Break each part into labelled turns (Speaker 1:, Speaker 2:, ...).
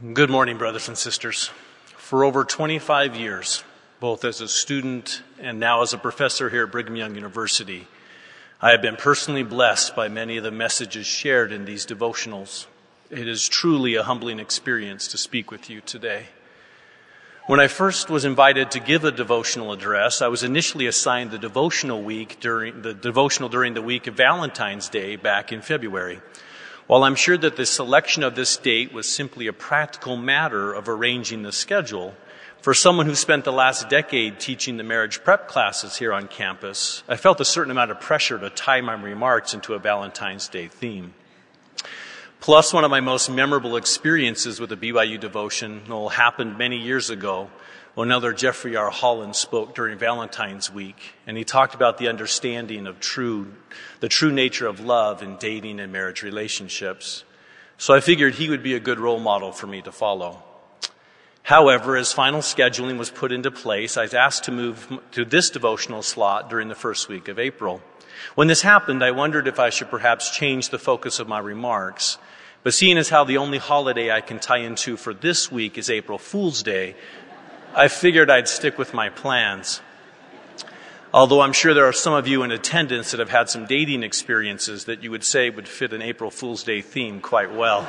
Speaker 1: Good morning, brothers and sisters. For over 25 years, both as a student and now as a professor here at Brigham Young University, I have been personally blessed by many of the messages shared in these devotionals. It is truly a humbling experience to speak with you today. When I first was invited to give a devotional address, I was initially assigned the devotional during the week of Valentine's Day back in February. While I'm sure that the selection of this date was simply a practical matter of arranging the schedule, for someone who spent the last decade teaching the marriage prep classes here on campus, I felt a certain amount of pressure to tie my remarks into a Valentine's Day theme. Plus, one of my most memorable experiences with a BYU devotional happened many years ago when Elder Jeffrey R. Holland spoke during Valentine's Week, and he talked about the understanding of the true nature of love in dating and marriage relationships. So I figured he would be a good role model for me to follow. However, as final scheduling was put into place, I was asked to move to this devotional slot during the first week of April. When this happened, I wondered if I should perhaps change the focus of my remarks. But seeing as how the only holiday I can tie into for this week is April Fool's Day, I figured I'd stick with my plans. Although I'm sure there are some of you in attendance that have had some dating experiences that you would say would fit an April Fool's Day theme quite well.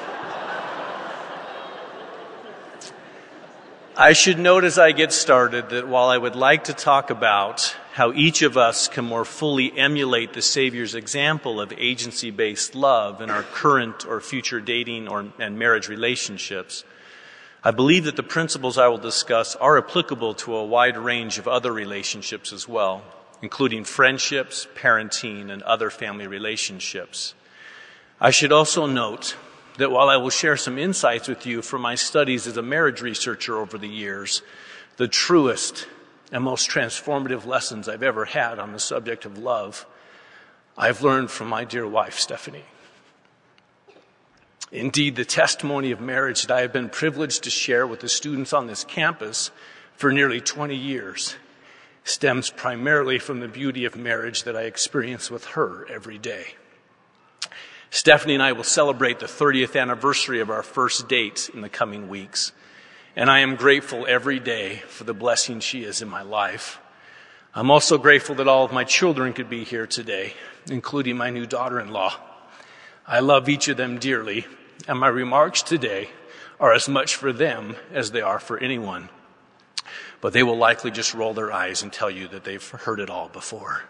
Speaker 1: I should note as I get started that while I would like to talk about how each of us can more fully emulate the Savior's example of agency-based love in our current or future dating and marriage relationships, I believe that the principles I will discuss are applicable to a wide range of other relationships as well, including friendships, parenting, and other family relationships. I should also note that while I will share some insights with you from my studies as a marriage researcher over the years, the truest and most transformative lessons I've ever had on the subject of love, I've learned from my dear wife, Stephanie. Indeed, the testimony of marriage that I have been privileged to share with the students on this campus for nearly 20 years stems primarily from the beauty of marriage that I experience with her every day. Stephanie and I will celebrate the 30th anniversary of our first date in the coming weeks, and I am grateful every day for the blessing she is in my life. I'm also grateful that all of my children could be here today, including my new daughter-in-law. I love each of them dearly, and my remarks today are as much for them as they are for anyone. But they will likely just roll their eyes and tell you that they've heard it all before.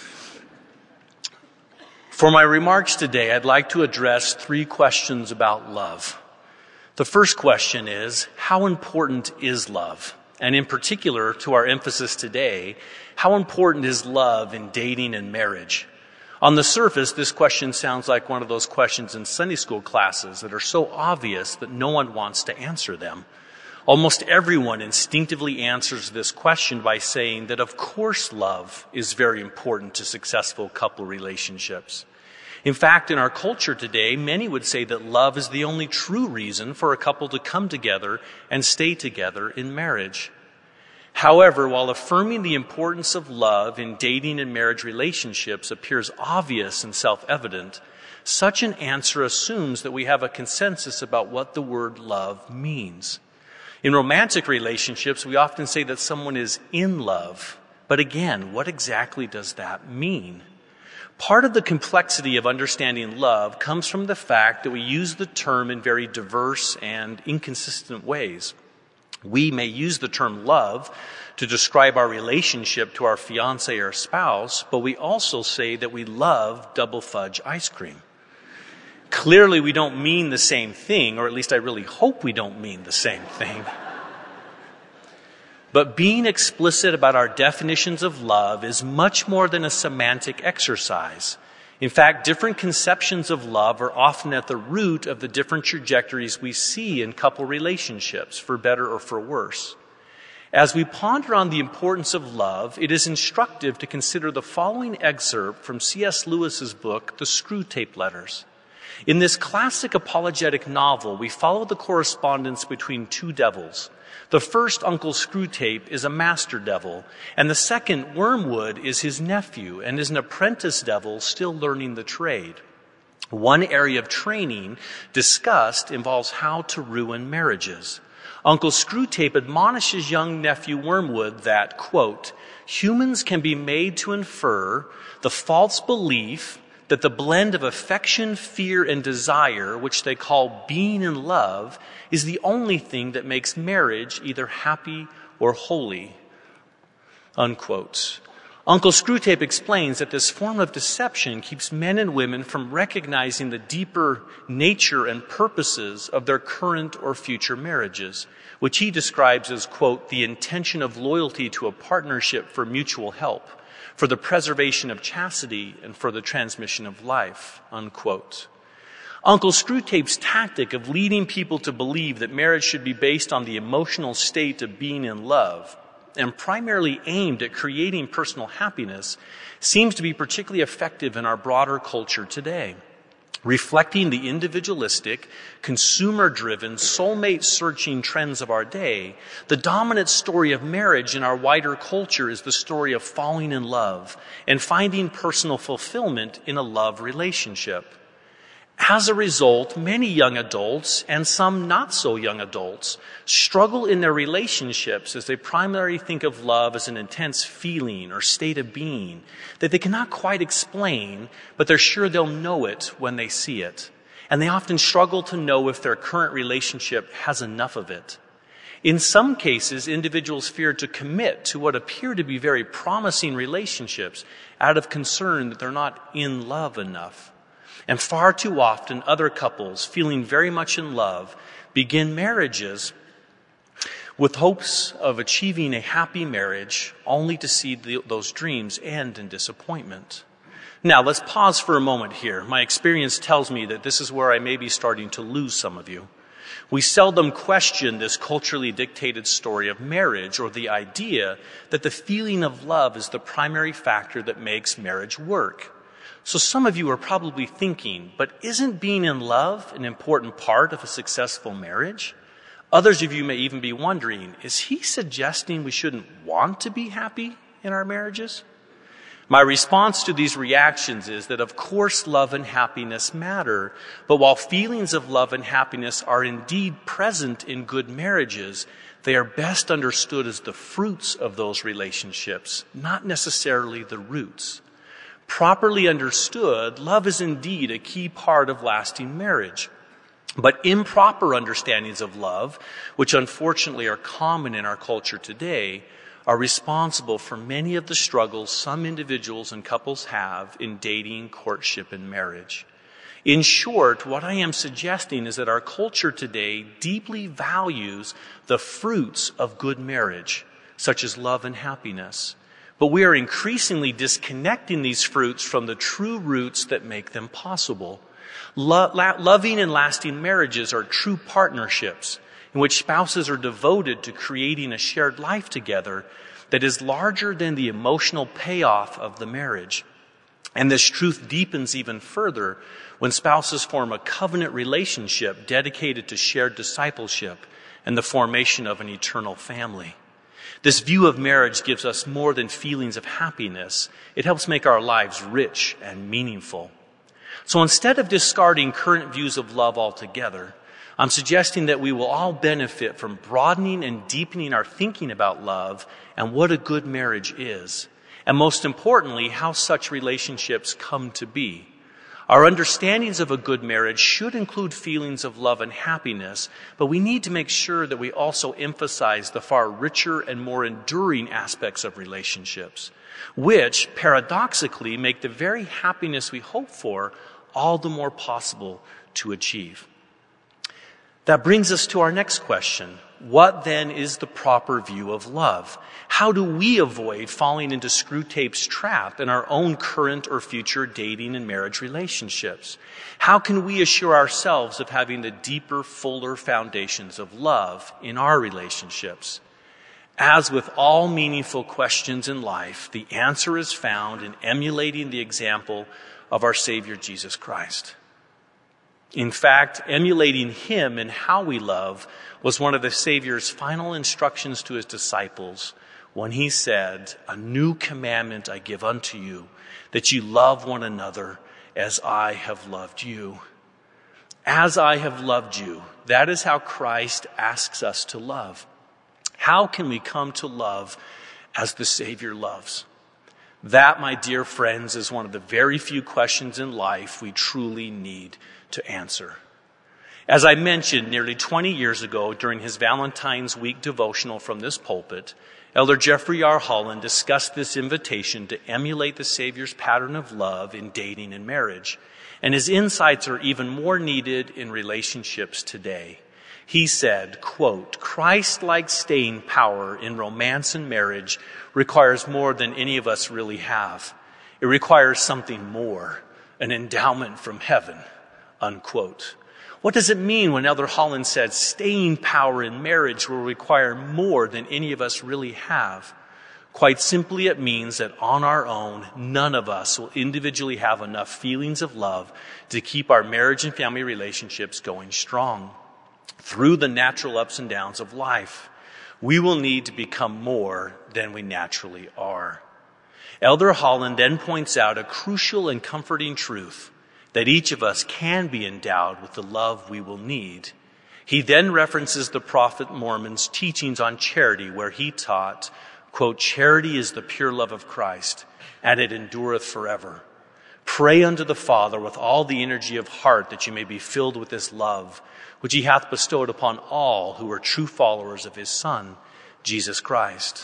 Speaker 1: For my remarks today, I'd like to address 3 questions about love. The first question is, how important is love? And in particular, to our emphasis today, how important is love in dating and marriage? On the surface, this question sounds like one of those questions in Sunday school classes that are so obvious that no one wants to answer them. Almost everyone instinctively answers this question by saying that of course love is very important to successful couple relationships. In fact, in our culture today, many would say that love is the only true reason for a couple to come together and stay together in marriage. However, while affirming the importance of love in dating and marriage relationships appears obvious and self-evident, such an answer assumes that we have a consensus about what the word love means. In romantic relationships, we often say that someone is in love. But again, what exactly does that mean? Part of the complexity of understanding love comes from the fact that we use the term in very diverse and inconsistent ways. We may use the term love to describe our relationship to our fiancé or spouse, but we also say that we love double fudge ice cream. Clearly, we don't mean the same thing, or at least I really hope we don't mean the same thing. But being explicit about our definitions of love is much more than a semantic exercise. In fact, different conceptions of love are often at the root of the different trajectories we see in couple relationships, for better or for worse. As we ponder on the importance of love, it is instructive to consider the following excerpt from C.S. Lewis's book, The Screwtape Letters. In this classic apologetic novel, we follow the correspondence between 2 devils. The first, Uncle Screwtape, is a master devil, and the second, Wormwood, is his nephew and is an apprentice devil still learning the trade. One area of training discussed involves how to ruin marriages. Uncle Screwtape admonishes young nephew Wormwood that, quote, humans can be made to infer the false belief that the blend of affection, fear, and desire, which they call being in love, is the only thing that makes marriage either happy or holy, unquote. Uncle Screwtape explains that this form of deception keeps men and women from recognizing the deeper nature and purposes of their current or future marriages, which he describes as, quote, the intention of loyalty to a partnership for mutual help, for the preservation of chastity, and for the transmission of life, unquote. Uncle Screwtape's tactic of leading people to believe that marriage should be based on the emotional state of being in love and primarily aimed at creating personal happiness seems to be particularly effective in our broader culture today. Reflecting the individualistic, consumer-driven, soulmate-searching trends of our day, the dominant story of marriage in our wider culture is the story of falling in love and finding personal fulfillment in a love relationship. As a result, many young adults and some not so young adults struggle in their relationships as they primarily think of love as an intense feeling or state of being that they cannot quite explain, but they're sure they'll know it when they see it. And they often struggle to know if their current relationship has enough of it. In some cases, individuals fear to commit to what appear to be very promising relationships out of concern that they're not in love enough. And far too often, other couples, feeling very much in love, begin marriages with hopes of achieving a happy marriage, only to see those dreams end in disappointment. Now, let's pause for a moment here. My experience tells me that this is where I may be starting to lose some of you. We seldom question this culturally dictated story of marriage or the idea that the feeling of love is the primary factor that makes marriage work. So some of you are probably thinking, but isn't being in love an important part of a successful marriage? Others of you may even be wondering, is he suggesting we shouldn't want to be happy in our marriages? My response to these reactions is that, of course, love and happiness matter, but while feelings of love and happiness are indeed present in good marriages, they are best understood as the fruits of those relationships, not necessarily the roots. Properly understood, love is indeed a key part of lasting marriage. But improper understandings of love, which unfortunately are common in our culture today, are responsible for many of the struggles some individuals and couples have in dating, courtship, and marriage. In short, what I am suggesting is that our culture today deeply values the fruits of good marriage, such as love and happiness. But we are increasingly disconnecting these fruits from the true roots that make them possible. Loving and lasting marriages are true partnerships in which spouses are devoted to creating a shared life together that is larger than the emotional payoff of the marriage. And this truth deepens even further when spouses form a covenant relationship dedicated to shared discipleship and the formation of an eternal family. This view of marriage gives us more than feelings of happiness. It helps make our lives rich and meaningful. So instead of discarding current views of love altogether, I'm suggesting that we will all benefit from broadening and deepening our thinking about love and what a good marriage is, and most importantly, how such relationships come to be. Our understandings of a good marriage should include feelings of love and happiness, but we need to make sure that we also emphasize the far richer and more enduring aspects of relationships, which paradoxically make the very happiness we hope for all the more possible to achieve. That brings us to our next question. What then is the proper view of love? How do we avoid falling into Screwtape's trap in our own current or future dating and marriage relationships? How can we assure ourselves of having the deeper, fuller foundations of love in our relationships? As with all meaningful questions in life, the answer is found in emulating the example of our Savior Jesus Christ. In fact, emulating him in how we love was one of the Savior's final instructions to his disciples when he said, "A new commandment I give unto you, that you love one another as I have loved you. As I have loved you. That is how Christ asks us to love. How can we come to love as the Savior loves? That, my dear friends, is one of the very few questions in life we truly need to answer. As I mentioned, nearly 20 years ago, during his Valentine's Week devotional from this pulpit, Elder Jeffrey R. Holland discussed this invitation to emulate the Savior's pattern of love in dating and marriage. And his insights are even more needed in relationships today. He said, quote, Christ-like staying power in romance and marriage requires more than any of us really have. It requires something more, an endowment from heaven, unquote. What does it mean when Elder Holland said staying power in marriage will require more than any of us really have? Quite simply, it means that on our own, none of us will individually have enough feelings of love to keep our marriage and family relationships going strong. Through the natural ups and downs of life, we will need to become more than we naturally are. Elder Holland then points out a crucial and comforting truth, that each of us can be endowed with the love we will need. He then references the prophet Mormon's teachings on charity, where he taught, quote, charity is the pure love of Christ, and it endureth forever. Pray unto the Father with all the energy of heart that you may be filled with this love, which he hath bestowed upon all who are true followers of his Son, Jesus Christ.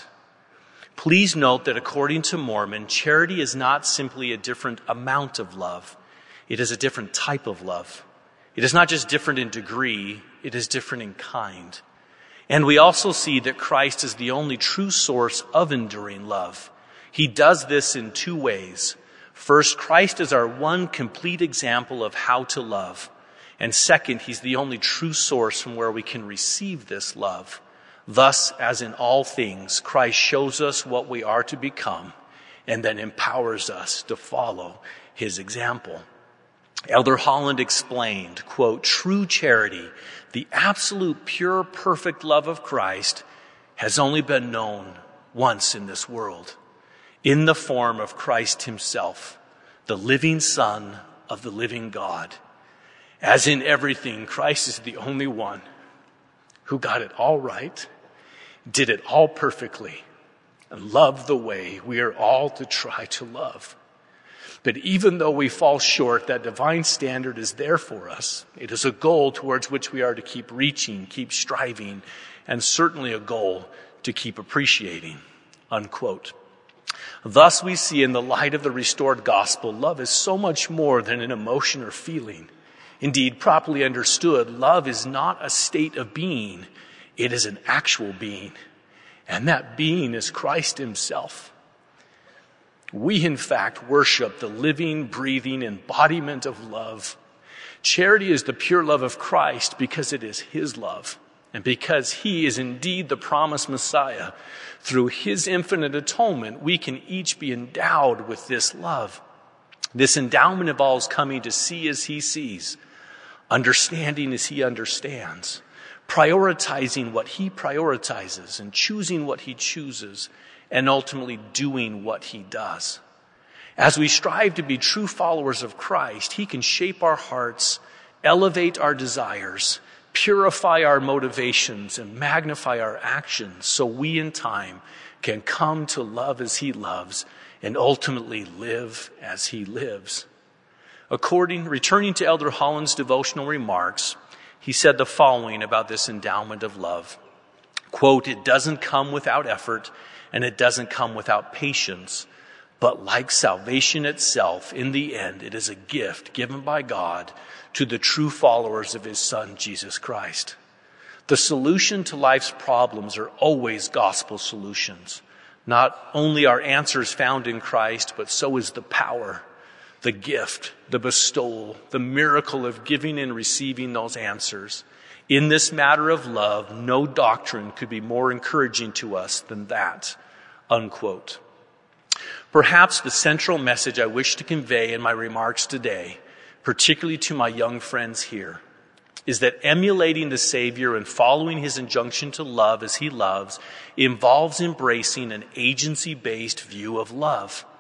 Speaker 1: Please note that according to Mormon, charity is not simply a different amount of love. It is a different type of love. It is not just different in degree, it is different in kind. And we also see that Christ is the only true source of enduring love. He does this in two ways. First, Christ is our one complete example of how to love. And second, he's the only true source from where we can receive this love. Thus, as in all things, Christ shows us what we are to become and then empowers us to follow his example. Elder Holland explained, quote, true charity, the absolute pure, perfect love of Christ, has only been known once in this world, in the form of Christ himself, the living Son of the living God. As in everything, Christ is the only one who got it all right, did it all perfectly, and loved the way we are all to try to love. But even though we fall short, that divine standard is there for us. It is a goal towards which we are to keep reaching, keep striving, and certainly a goal to keep appreciating, unquote. Thus we see in the light of the restored gospel, love is so much more than an emotion or feeling. Indeed, properly understood, love is not a state of being. It is an actual being. And that being is Christ himself. We, in fact, worship the living, breathing embodiment of love. Charity is the pure love of Christ because it is his love. And because he is indeed the promised Messiah, through his infinite atonement, we can each be endowed with this love. This endowment involves coming to see as he sees, understanding as he understands, prioritizing what he prioritizes, and choosing what he chooses, and ultimately doing what he does. As we strive to be true followers of Christ, he can shape our hearts, elevate our desires, purify our motivations, and magnify our actions so we in time can come to love as he loves and ultimately live as he lives. Returning to Elder Holland's devotional remarks, he said the following about this endowment of love. Quote, it doesn't come without effort and it doesn't come without patience, but like salvation itself, in the end, it is a gift given by God to the true followers of his Son, Jesus Christ. The solution to life's problems are always gospel solutions. Not only are answers found in Christ, but so is the power, the gift, the bestowal, the miracle of giving and receiving those answers. In this matter of love, no doctrine could be more encouraging to us than that, unquote. Perhaps the central message I wish to convey in my remarks today, particularly to my young friends here, is that emulating the Savior and following his injunction to love as he loves involves embracing an agency-based view of love.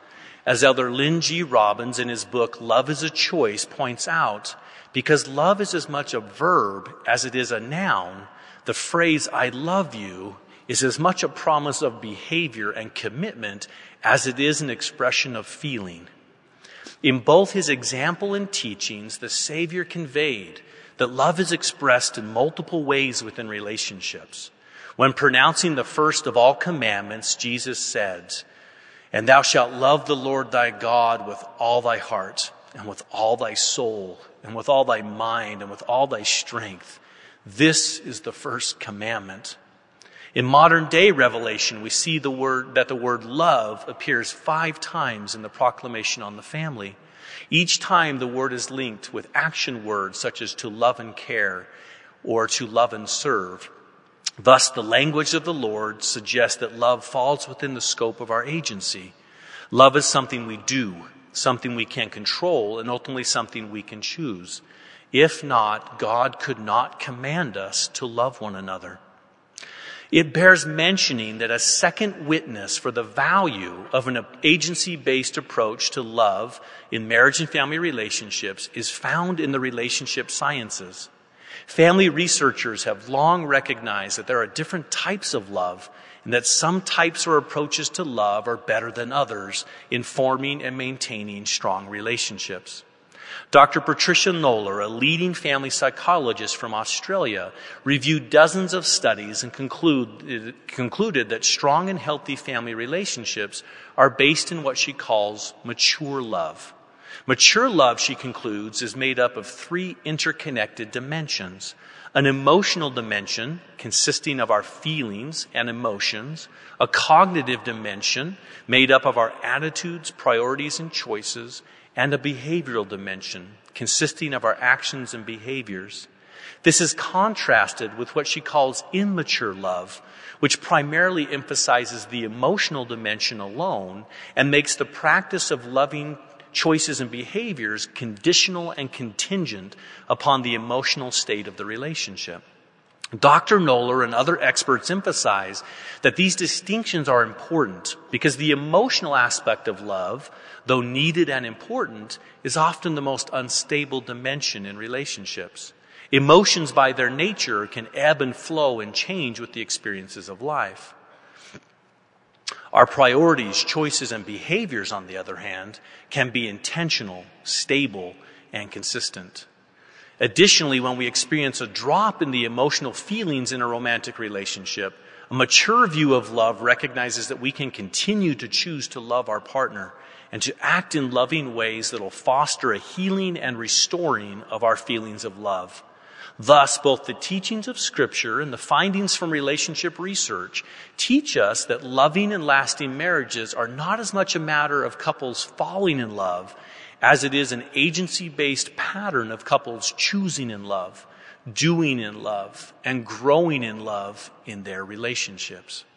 Speaker 1: As Elder Lynn G. Robbins in his book, Love is a Choice, points out, because love is as much a verb as it is a noun, the phrase, I love you, is as much a promise of behavior and commitment as it is an expression of feeling. In both his example and teachings, the Savior conveyed that love is expressed in multiple ways within relationships. When pronouncing the first of all commandments, Jesus said, and thou shalt love the Lord thy God with all thy heart, and with all thy soul, and with all thy mind, and with all thy strength. This is the first commandment. In modern day revelation, we see the word love appears 5 times in the proclamation on the family. Each time the word is linked with action words such as to love and care or to love and serve. Thus, the language of the Lord suggests that love falls within the scope of our agency. Love is something we do, something we can control, and ultimately something we can choose. If not, God could not command us to love one another. It bears mentioning that a second witness for the value of an agency-based approach to love in marriage and family relationships is found in the relationship sciences. Family researchers have long recognized that there are different types of love and that some types or approaches to love are better than others in forming and maintaining strong relationships. Dr. Patricia Noller, a leading family psychologist from Australia, reviewed dozens of studies and concluded that strong and healthy family relationships are based in what she calls mature love. Mature love, she concludes, is made up of 3 interconnected dimensions. An emotional dimension consisting of our feelings and emotions, a cognitive dimension made up of our attitudes, priorities, and choices, and a behavioral dimension consisting of our actions and behaviors. This is contrasted with what she calls immature love, which primarily emphasizes the emotional dimension alone and makes the practice of loving choices and behaviors conditional and contingent upon the emotional state of the relationship. Dr. Noller and other experts emphasize that these distinctions are important because the emotional aspect of love, though needed and important, is often the most unstable dimension in relationships. Emotions by their nature can ebb and flow and change with the experiences of life. Our priorities, choices, and behaviors, on the other hand, can be intentional, stable, and consistent. Additionally, when we experience a drop in the emotional feelings in a romantic relationship, a mature view of love recognizes that we can continue to choose to love our partner and to act in loving ways that will foster a healing and restoring of our feelings of love. Thus, both the teachings of Scripture and the findings from relationship research teach us that loving and lasting marriages are not as much a matter of couples falling in love as it is an agency-based pattern of couples choosing in love, doing in love, and growing in love in their relationships.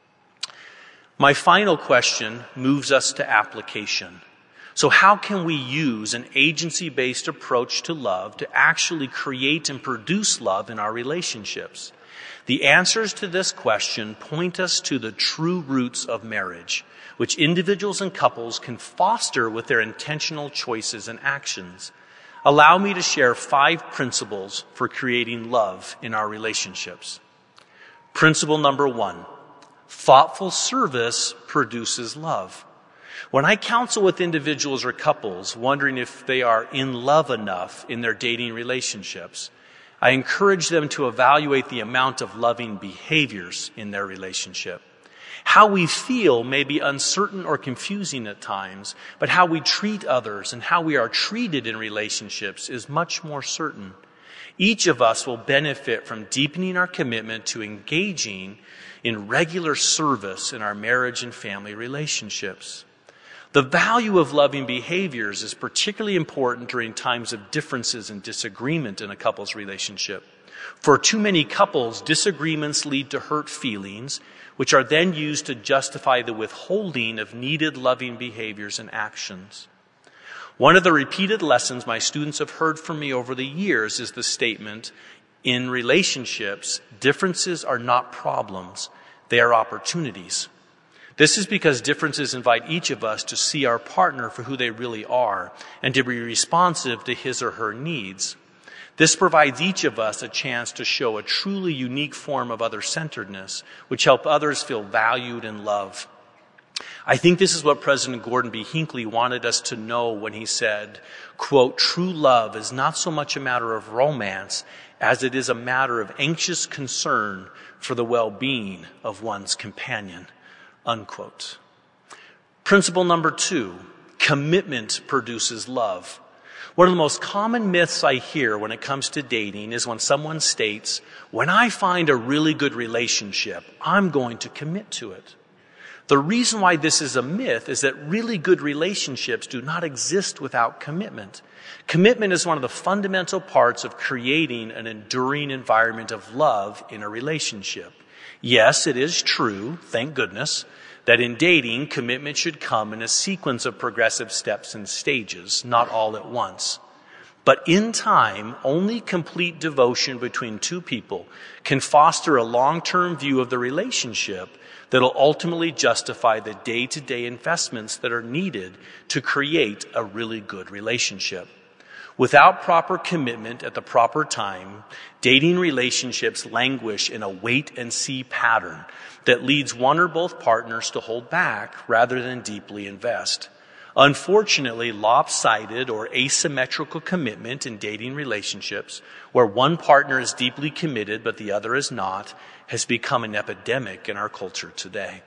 Speaker 1: My final question moves us to application. So how can we use an agency-based approach to love to actually create and produce love in our relationships? The answers to this question point us to the true roots of marriage, which individuals and couples can foster with their intentional choices and actions. Allow me to share 5 principles for creating love in our relationships. Principle number 1, thoughtful service produces love. When I counsel with individuals or couples wondering if they are in love enough in their dating relationships, I encourage them to evaluate the amount of loving behaviors in their relationship. How we feel may be uncertain or confusing at times, but how we treat others and how we are treated in relationships is much more certain. Each of us will benefit from deepening our commitment to engaging in regular service in our marriage and family relationships. The value of loving behaviors is particularly important during times of differences and disagreement in a couple's relationship. For too many couples, disagreements lead to hurt feelings, which are then used to justify the withholding of needed loving behaviors and actions. One of the repeated lessons my students have heard from me over the years is the statement, in relationships, differences are not problems, they are opportunities. This is because differences invite each of us to see our partner for who they really are and to be responsive to his or her needs. This provides each of us a chance to show a truly unique form of other-centeredness, which help others feel valued and loved. I think this is what President Gordon B. Hinckley wanted us to know when he said, quote, "True love is not so much a matter of romance as it is a matter of anxious concern for the well-being of one's companion," unquote. Principle number 2, commitment produces love. One of the most common myths I hear when it comes to dating is when someone states, "When I find a really good relationship, I'm going to commit to it." The reason why this is a myth is that really good relationships do not exist without commitment. Commitment is one of the fundamental parts of creating an enduring environment of love in a relationship. Yes, it is true, thank goodness, that in dating, commitment should come in a sequence of progressive steps and stages, not all at once. But in time, only complete devotion between two people can foster a long-term view of the relationship that'll ultimately justify the day-to-day investments that are needed to create a really good relationship. Without proper commitment at the proper time, dating relationships languish in a wait-and-see pattern that leads one or both partners to hold back rather than deeply invest. Unfortunately, lopsided or asymmetrical commitment in dating relationships, where one partner is deeply committed but the other is not, has become an epidemic in our culture today.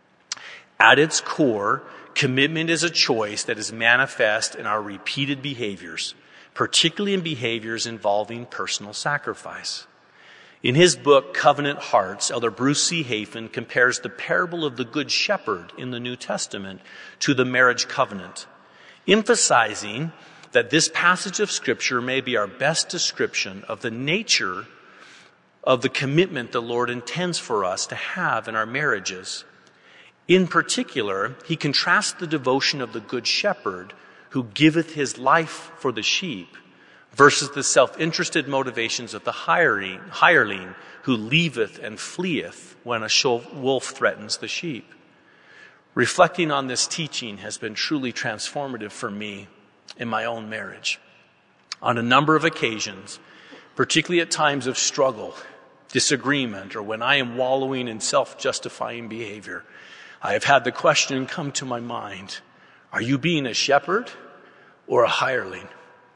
Speaker 1: At its core, commitment is a choice that is manifest in our repeated behaviors, particularly in behaviors involving personal sacrifice. In his book, Covenant Hearts, Elder Bruce C. Hafen compares the parable of the Good Shepherd in the New Testament to the marriage covenant, emphasizing that this passage of Scripture may be our best description of the nature of the commitment the Lord intends for us to have in our marriages. In particular, he contrasts the devotion of the Good Shepherd who giveth his life for the sheep versus the self-interested motivations of the hireling who leaveth and fleeth when a wolf threatens the sheep. Reflecting on this teaching has been truly transformative for me in my own marriage. On a number of occasions, particularly at times of struggle, disagreement, or when I am wallowing in self-justifying behavior, I have had the question come to my mind, are you being a shepherd or a hireling?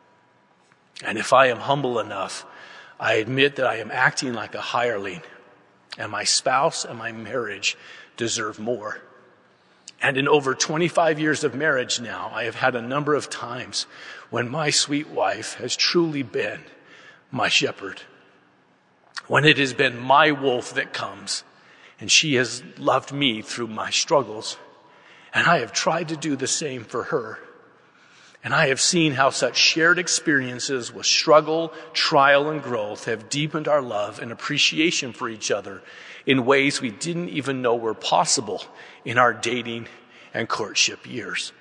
Speaker 1: And if I am humble enough, I admit that I am acting like a hireling, and my spouse and my marriage deserve more. And in over 25 years of marriage now, I have had a number of times when my sweet wife has truly been my shepherd. When it has been my wolf that comes, and she has loved me through my struggles, and I have tried to do the same for her. And I have seen how such shared experiences with struggle, trial, and growth have deepened our love and appreciation for each other in ways we didn't even know were possible in our dating and courtship years.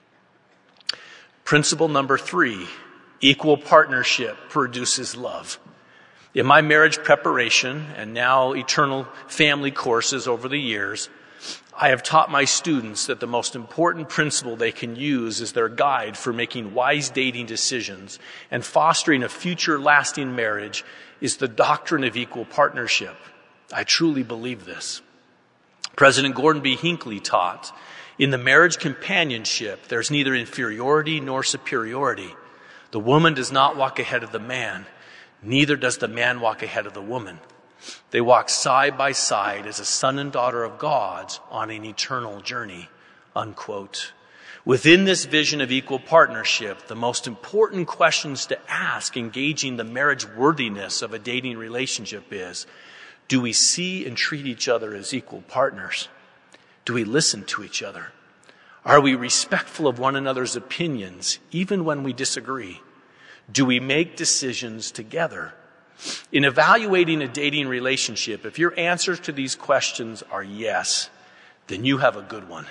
Speaker 1: Principle number 3, equal partnership produces love. In my marriage preparation and now eternal family courses over the years, I have taught my students that the most important principle they can use as their guide for making wise dating decisions and fostering a future lasting marriage is the doctrine of equal partnership. I truly believe this. President Gordon B. Hinckley taught, in the marriage companionship, there's neither inferiority nor superiority. The woman does not walk ahead of the man, neither does the man walk ahead of the woman. They walk side by side as a son and daughter of God on an eternal journey, unquote. Within this vision of equal partnership, the most important questions to ask engaging the marriage worthiness of a dating relationship is, do we see and treat each other as equal partners? Do we listen to each other? Are we respectful of one another's opinions, even when we disagree? Do we make decisions together? In evaluating a dating relationship, if your answers to these questions are yes, then you have a good one.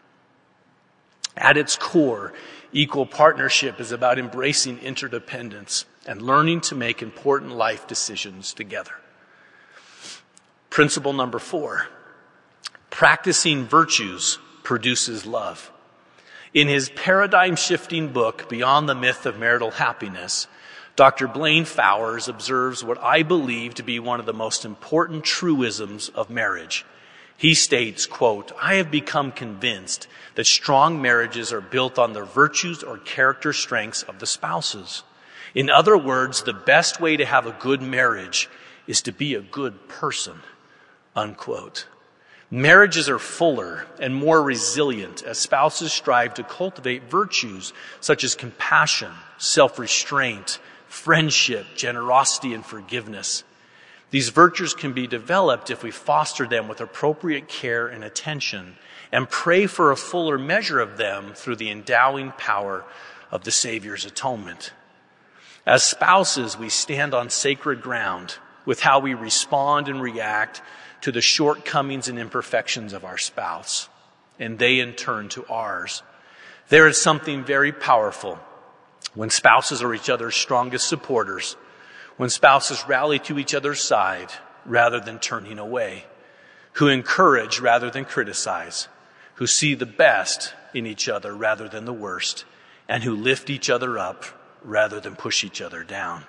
Speaker 1: At its core, equal partnership is about embracing interdependence and learning to make important life decisions together. Principle number 4, Practicing virtues produces love. In his paradigm-shifting book, Beyond the Myth of Marital Happiness, Dr. Blaine Fowers observes what I believe to be one of the most important truisms of marriage. He states, quote, "I have become convinced that strong marriages are built on the virtues or character strengths of the spouses. In other words, the best way to have a good marriage is to be a good person," unquote. Marriages are fuller and more resilient as spouses strive to cultivate virtues such as compassion, self-restraint, friendship, generosity, and forgiveness. These virtues can be developed if we foster them with appropriate care and attention and pray for a fuller measure of them through the endowing power of the Savior's atonement. As spouses, we stand on sacred ground with how we respond and react to the shortcomings and imperfections of our spouse, and they in turn to ours. There is something very powerful when spouses are each other's strongest supporters, when spouses rally to each other's side rather than turning away, who encourage rather than criticize, who see the best in each other rather than the worst, and who lift each other up rather than push each other down.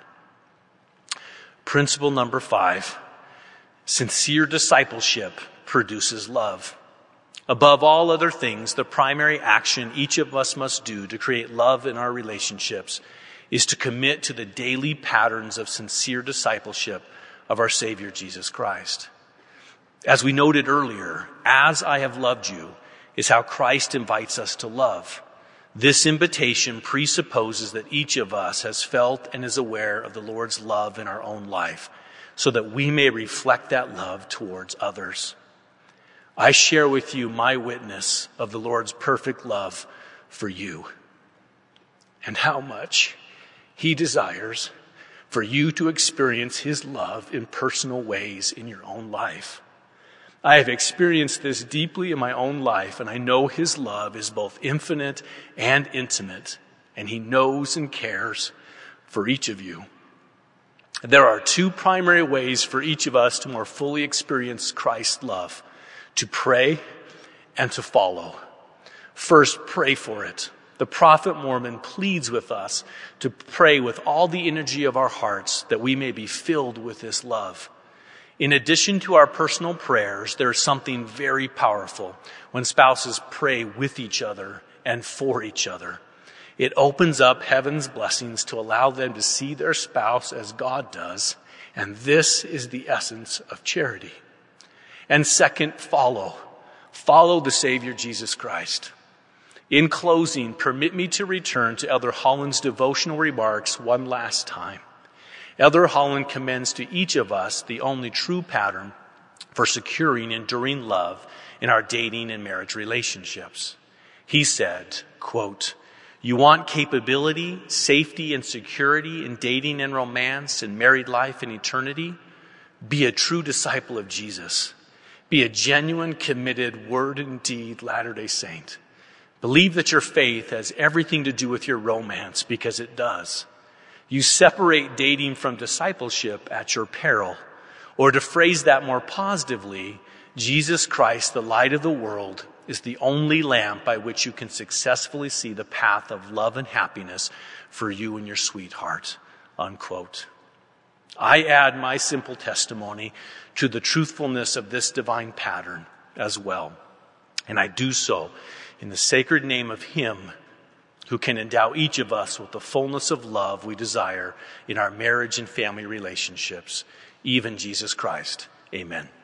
Speaker 1: Principle number 5, sincere discipleship produces love. Above all other things, the primary action each of us must do to create love in our relationships is to commit to the daily patterns of sincere discipleship of our Savior Jesus Christ. As we noted earlier, "As I have loved you" is how Christ invites us to love. This invitation presupposes that each of us has felt and is aware of the Lord's love in our own life, so that we may reflect that love towards others. I share with you my witness of the Lord's perfect love for you and how much He desires for you to experience His love in personal ways in your own life. I have experienced this deeply in my own life, and I know His love is both infinite and intimate, and He knows and cares for each of you. There are 2 primary ways for each of us to more fully experience Christ's love: to pray and to follow. First, pray for it. The prophet Mormon pleads with us to pray with all the energy of our hearts that we may be filled with this love. In addition to our personal prayers, there is something very powerful when spouses pray with each other and for each other. It opens up heaven's blessings to allow them to see their spouse as God does, and this is the essence of charity. And second, follow the Savior Jesus Christ. In closing, permit me to return to Elder Holland's devotional remarks one last time. Elder Holland commends to each of us the only true pattern for securing enduring love in our dating and marriage relationships. He said, quote, "You want capability, safety, and security in dating and romance and married life and eternity? Be a true disciple of Jesus. Be a genuine, committed, word and deed Latter-day Saint. Believe that your faith has everything to do with your romance, because it does. You separate dating from discipleship at your peril. Or to phrase that more positively, Jesus Christ, the light of the world, is the only lamp by which you can successfully see the path of love and happiness for you and your sweetheart," unquote. I add my simple testimony to the truthfulness of this divine pattern as well. And I do so in the sacred name of Him who can endow each of us with the fullness of love we desire in our marriage and family relationships, even Jesus Christ. Amen.